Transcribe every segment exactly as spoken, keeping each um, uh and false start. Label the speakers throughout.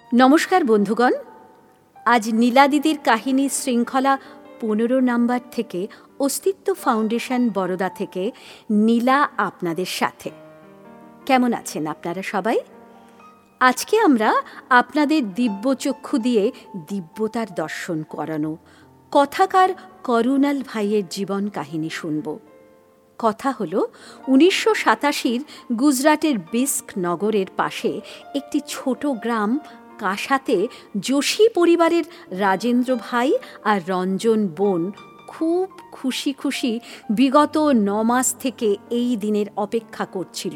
Speaker 1: নমস্কার বন্ধুগণ, আজ নীলা দিদির কাহিনী শৃঙ্খলা পনেরো নাম্বার থেকে অস্তিত্ব ফাউন্ডেশন বরোদা থেকে নীলা আপনাদের সাথে। কেমন আছেন আপনারা সবাই? আজকে আমরা আপনাদের দিব্যচক্ষু দিয়ে দিব্যতার দর্শন করানো কথাকার করুণাল ভাইয়ের জীবন কাহিনী শুনব। কথা হল উনিশশো সাতাশির গুজরাটের বিস্ক নগরের পাশে একটি ছোট গ্রাম কাশাতে যোশী পরিবারের রাজেন্দ্র ভাই আর রঞ্জন বোন খুব খুশি খুশি বিগত ন মাস থেকে এই দিনের অপেক্ষা করছিল।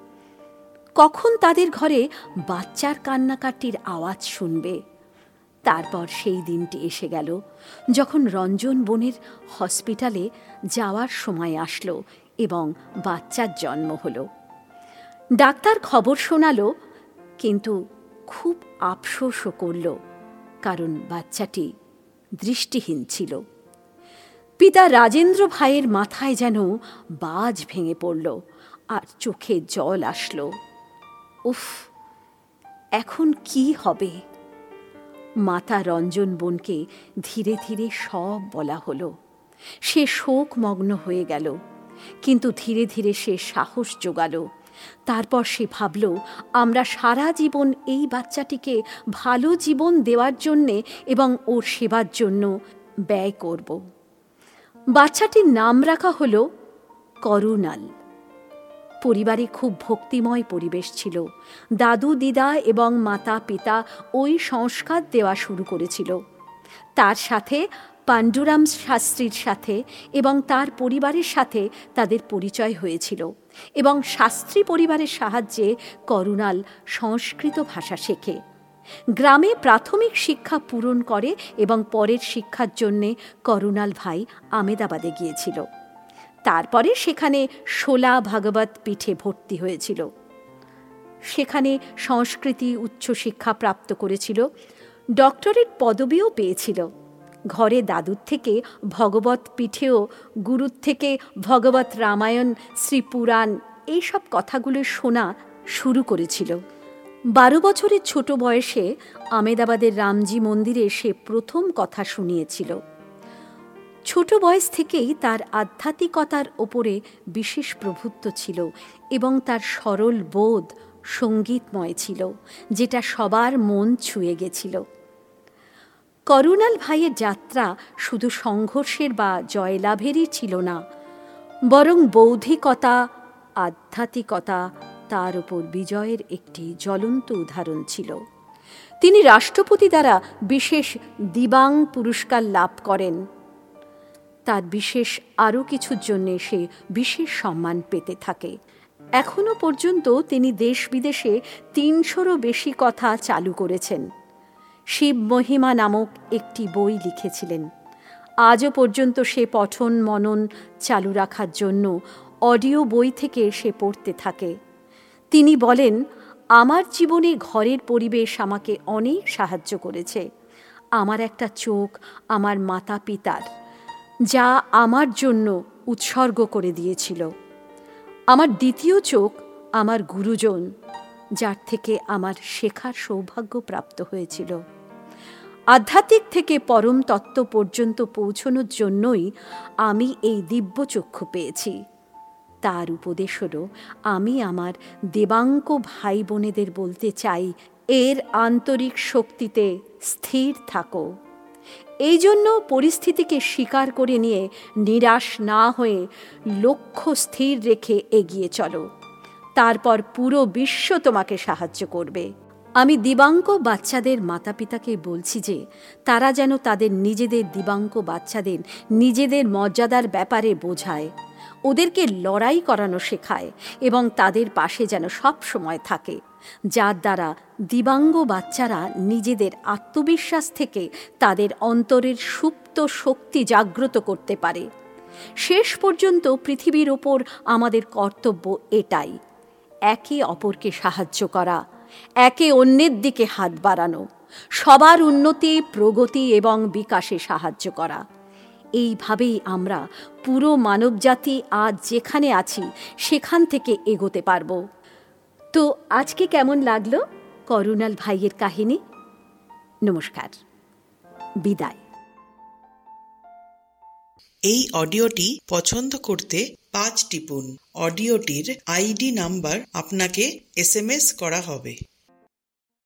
Speaker 1: কখন তাদের ঘরে বাচ্চার কান্নাকাটির আওয়াজ শুনবে। তারপর সেই দিনটি এসে গেল যখন রঞ্জন বোনের হসপিটালে যাওয়ার সময় আসলো এবং বাচ্চার জন্ম হলো। ডাক্তার খবর শোনালো, কিন্তু খুব আফসোসও করল, কারণ বাচ্চাটি দৃষ্টিহীন ছিল। পিতা রাজেন্দ্র ভাইয়ের মাথায় যেন বাজ ভেঙে পড়ল আর চোখে জল আসলো। উফ, এখন কি হবে? মাতা রঞ্জন বোনকে ধীরে ধীরে সব বলা হলো। সে শোকমগ্ন হয়ে গেল, কিন্তু ধীরে ধীরে সে সাহস জোগালো। তারপর সে ভাবল, আমরা সারা জীবন এই বাচ্চাটিকে ভালো জীবন দেওয়ার জন্যে এবং ওর সেবার জন্য ব্যয় করব। বাচ্চাটির নাম রাখা হলো করুণাল। পরিবারে খুব ভক্তিময় পরিবেশ ছিল। দাদু দিদা এবং মাতা পিতা ওই সংস্কার দেওয়া শুরু করেছিল। তার সাথে পাণ্ডুরাম শাস্ত্রীর সাথে এবং তার পরিবারের সাথে তাদের পরিচয় হয়েছিল, এবং শাস্ত্রী পরিবারের সাহায্যে করুণাল সংস্কৃত ভাষা শেখে। গ্রামে প্রাথমিক শিক্ষা পূরণ করে এবং পরের শিক্ষার জন্যে করুণাল ভাই আমেদাবাদে গিয়েছিল। তারপরে সেখানে শোলা ভাগবত পীঠে ভর্তি হয়েছিল। সেখানে সংস্কৃতি উচ্চশিক্ষা প্রাপ্ত করেছিল, ডক্টরেট পদবিও পেয়েছিল। ঘরে দাদুর থেকে ভগবত পীঠেও গুরুর থেকে ভগবত রামায়ণ, শ্রীপুরাণ এইসব কথাগুলো শোনা শুরু করেছিল। বারো বছরের ছোট বয়সে আমেদাবাদের রামজি মন্দিরে সে প্রথম কথা শুনিয়েছিল। ছোট বয়স থেকেই তার আধ্যাত্মিকতার ওপরে বিশেষ প্রভুত্ব ছিল এবং তার সরল বোধ সঙ্গীতময় ছিল, যেটা সবার মন ছুঁয়ে গেছিল। করুণাল ভাইয়ের যাত্রা শুধু সংঘর্ষের বা জয়লাভেরই ছিল না, বরং বৌদ্ধিকতা, আধ্যাত্মিকতা তার উপর বিজয়ের একটি জ্বলন্ত উদাহরণ ছিল। তিনি রাষ্ট্রপতি দ্বারা বিশেষ দিবাং পুরস্কার লাভ করেন। তার বিশেষ আরও কিছুর জন্যে সে বিশেষ সম্মান পেতে থাকে। এখনও পর্যন্ত তিনি দেশ বিদেশে তিনশোরও বেশি কথা চালু করেছেন। শিব মহিমা নামক একটি বই লিখেছিলেন। আজও পর্যন্ত সে পঠন মনন চালু রাখার জন্য অডিও বই থেকে সে পড়তে থাকে। তিনি বলেন, আমার জীবনে ঘরের পরিবেশ আমাকে অনেক সাহায্য করেছে। আমার একটা চোখ আমার মাতা পিতার, যা আমার জন্য উৎসর্গ করে দিয়েছিল। আমার দ্বিতীয় চোখ আমার গুরুজন, যার থেকে আমার শেখার সৌভাগ্য প্রাপ্ত হয়েছিল। আধ্যাত্মিক থেকে পরম তত্ত্ব পর্যন্ত পৌঁছনোর জন্যই আমি এই দিব্যচক্ষু পেয়েছি। তার উপদেশ হল, আমি আমার দেবাঙ্ক ভাই বোনেদের বলতে চাই, এর আন্তরিক শক্তিতে স্থির থাকো। এই জন্য পরিস্থিতিকে স্বীকার করে নিয়ে নিরাশ না হয়ে লক্ষ্য স্থির রেখে এগিয়ে চলো। তারপর পুরো বিশ্ব তোমাকে সাহায্য করবে। আমি দিবাঙ্ক বাচ্চাদের মাতা পিতাকে বলছি যে তারা যেন তাদের নিজেদের দিবাঙ্ক বাচ্চাদের নিজেদের মর্যাদার ব্যাপারে বোঝায়, ওদেরকে লড়াই করানো শেখায় এবং তাদের পাশে যেন সব সময় থাকে, যার দ্বারা দিবাঙ্গ বাচ্চারা নিজেদের আত্মবিশ্বাস থেকে তাদের অন্তরের সুপ্ত শক্তি জাগ্রত করতে পারে। শেষ পর্যন্ত পৃথিবীর ওপর আমাদের কর্তব্য এটাই, একে অপরকে সাহায্য করা, একে অন্যের দিকে হাত বাড়ানো, সবার উন্নতি, প্রগতি এবং বিকাশে সাহায্য করা। এইভাবেই আমরা পুরো মানবজাতি আজ যেখানে আছি সেখান থেকে এগোতে পারব। তো আজকে কেমন লাগলো করুণাল ভাইয়ের কাহিনী? নমস্কার, বিদায়।
Speaker 2: এই অডিওটি পছন্দ করতে পাঁচ টিপুন। অডিওটির আইডি নাম্বার আপনাকে এস এম এস করা হবে।